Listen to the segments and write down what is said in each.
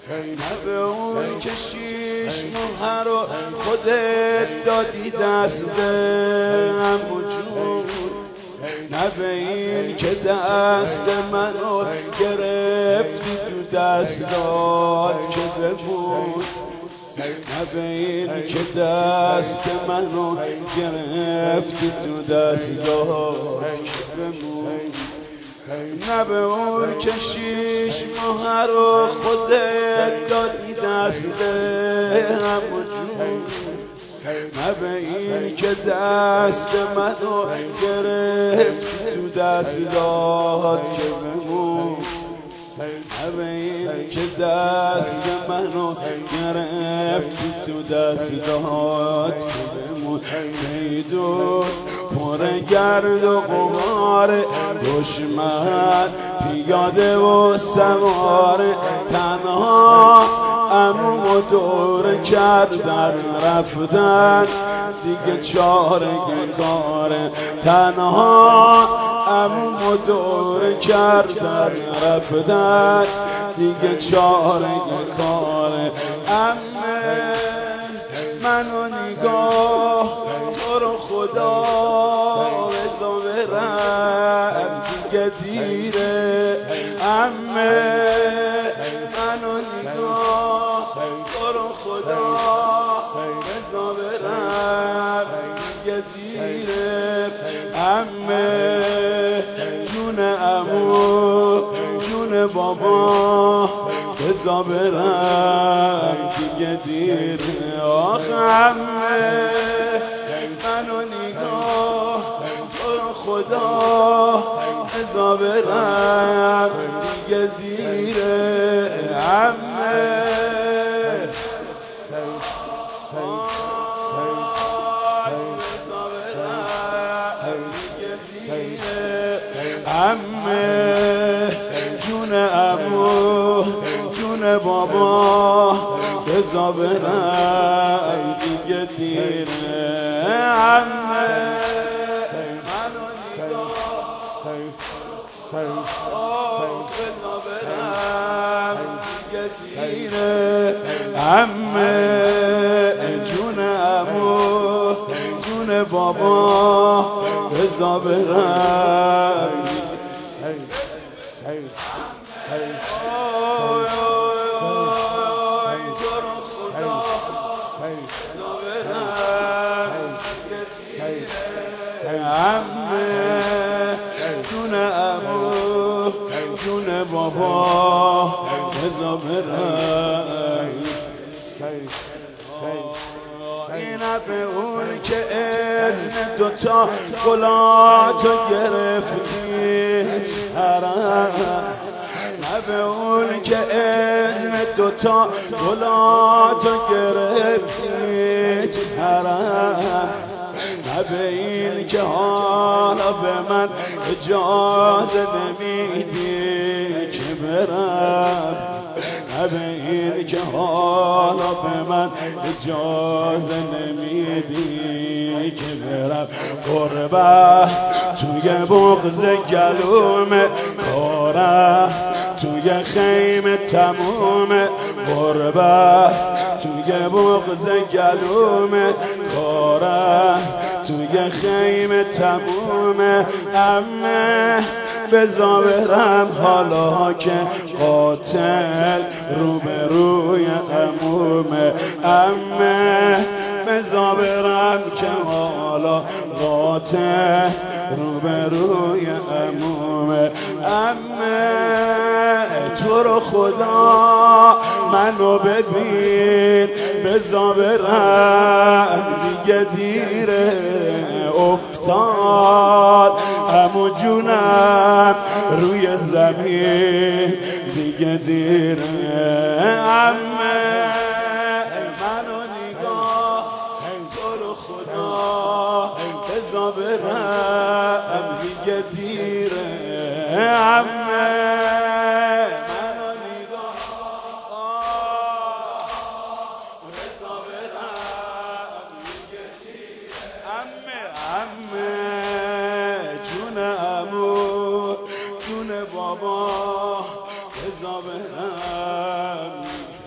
نه به اون که 6 ماه رو خودت دادی دست عمو جون، نه به این که دست منو گرفتی تو دستات که بمون، نه به این که دست منو گرفتی تو دستات که بمون، نه به اون که 6 ماه رو خودت دادی دست عمو جون، نه به این که دست منو گرفتی تو دستات که بمون، نه به این که دست منو گرفتی تو دستات که بمون. میدون پر گرد و غبار دشمن پیاده و سوار، تنها عمومو دور کردن رفتن دیگه چاره کاره، تنها عمومو دور کردن رفتن دیگه چاره کاره. عمه منو نگاه تو رو خدا بذار برم دیگه دیره، عمه منو نگاه تو رو خدا بذار برم دیگه دیره، عمه جون عمو جون بابا بذار برم دیگه دیره. آخ عمه منو نگاه تو رو خدا بذار برم دیگه دیره، عمه عمه جون عمو جون بابا بذار برم دیگه دیره، عمه منو نگاه بذار برم دیگه دیره، عمه جون عمو جون بابا بذار برم عمه جون عمو جون بابا بذار برم. اینه به اون که اذن دوتا گلاتو گرفتی حرم، نه به اون که اذن دوتا گلاتو گرفتی حرم، نه به این که حالا به من اجازه نمیدی که برم، نه به این که حالا به من اجازه نمیدی که برم. غربت توی بغض گلوم کارم توی خیمه تموم، غربت توی بغض گلوم کارم توی خیمه تموم، عمه بذار برم حالا که قاتل روبروی عمومه، عمه بذار برم که حالا قاتل روبروی عمومه، عمه تو رو خدا منو ببین بذار برم دیگه دیره افتاد عمو جونم روی زمین دیگه دیره، عمه منو نگاه تو رو خدا بذار برم دیگه دیره، عمه جون عمو جون بابا بذار برم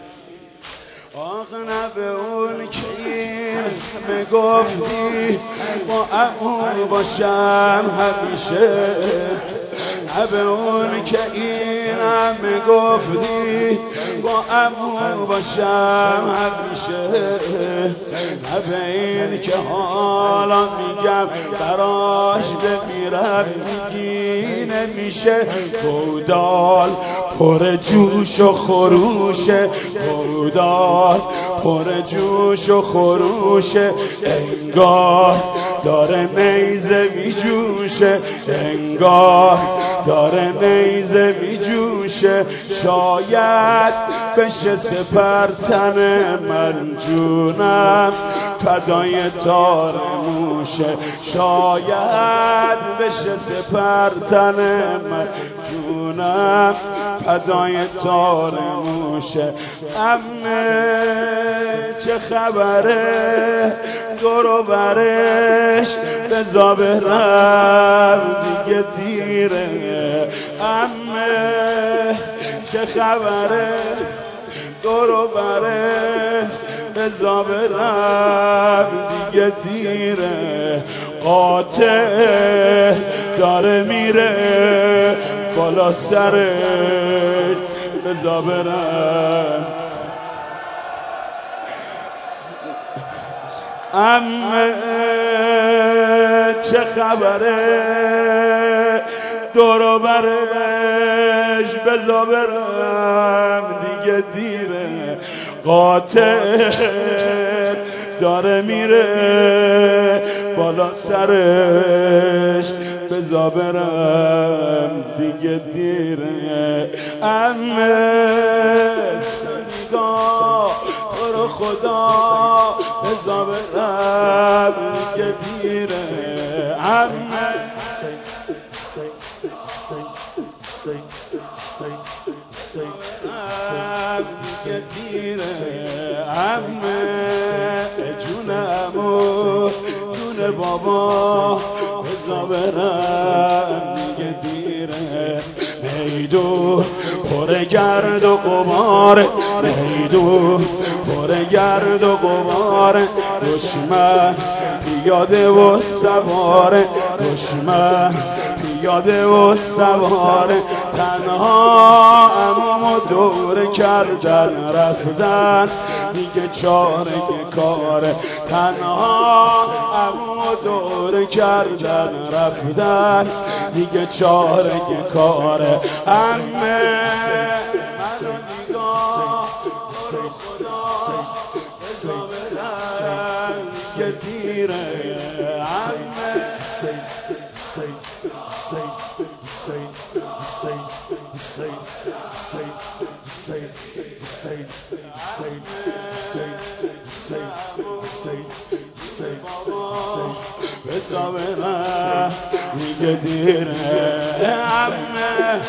گفتی با عمو باشم همیشه، به اون که اینم گفتی با عمو باشم همیشه، به این که حالا میگم براش بمیرم میگی نمیشه. گودال پر جوش و خروشه، گودال پر جوش و خروشه، انگار داره نیزه میجوشه، انگار داره نیزه میجوشه. شاید بشه سپر تن من جونم فدای تار موشه، شاید بشه سپر تن من جونم فدای تار موشه. عمه چه خبره دور و برش بزا برم دیگه دیره. عمه چه خبره دور و برش بزا برم دیگه دیره. قاطع داره میره بالا سرش بزا برم. عمه چه خبره دور و برش بزا برم دیگه دیره. قاطع داره میره بالا سرش بزا برم دیگه دیره. عمه نگاه تو رو خدا بزا برم دیگه دیره. عمه دیگه دیره. عمه جونمو جون بابا بزا برم دیگه دیره. میدون پر گرد و غبار، میدون پر گرد و غبار، دشمن پیاده و سواره، دشمن پیاده و سواره. تنها عمومو دور کردن رفتن دیگه چاره که کاره، تنها عمومو دور کردن رفتن دیگه چاره که کاره. عمه منو نگاه تو رو خدا بزا برم دیگه دیره. عمه بزا برم دیگه دیره. عمه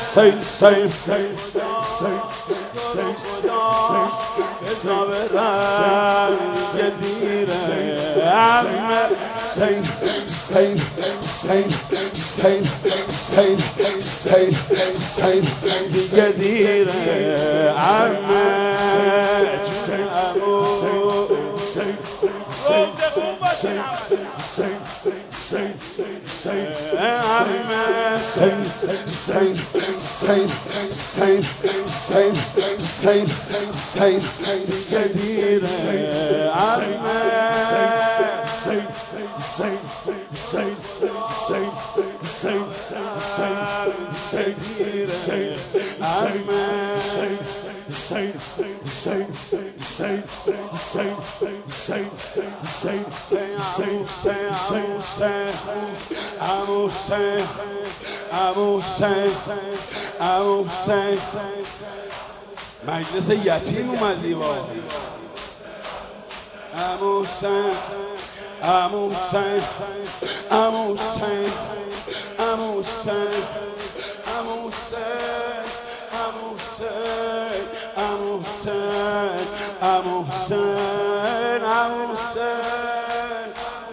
بزا برم دیگه دیره. عمه دیگه دیره. عمه مجلس یتیم اومدی با عمو حسین، عمو حسین، عمو حسین، عمو حسین، عمو حسین، عمو حسین، عمو حسین، عمو حسین، عمو حسین،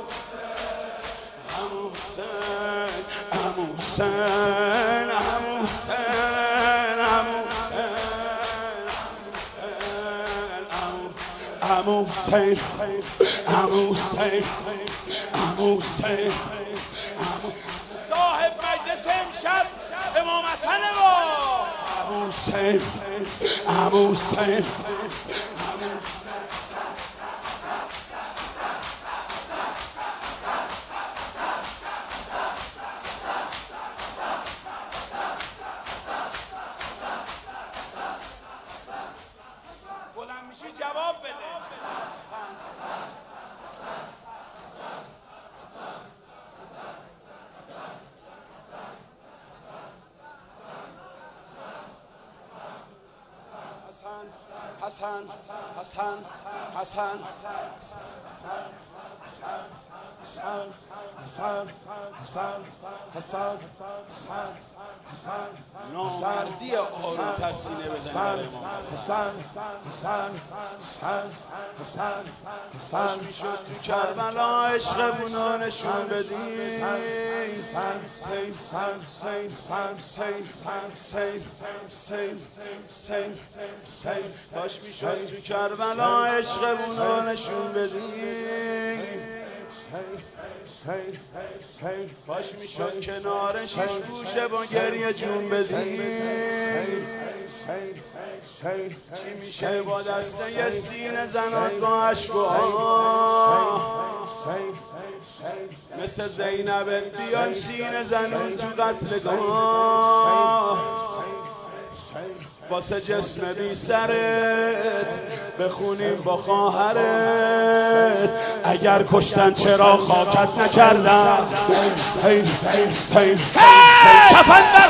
عمو حسین، عمو حسین، عمو حسین، عمو عمو حسین عمو حسین عمو حسین صاحب مجلس امشب امام حسن با عمو حسین عمو حسین بلند میشی جواب بده. حسن حسن حسن نامردی آروم‌تر سینه بزنی برای امام حسن میشد تو کربلا عشقمونو نشون بدی کاش میشد تو کربلا عشقمونو نشون بدی کاش میشد کنار شیش گوشه با گریه جون بدی چی میشه با دسته یه سینه زنان با عشق و مثل زینب بیان سینه زنون تو قتلگاه واسه جسم بی سرت بخونیم با خواهرت اگر کشتن چرا خاکت نکردن کفن بر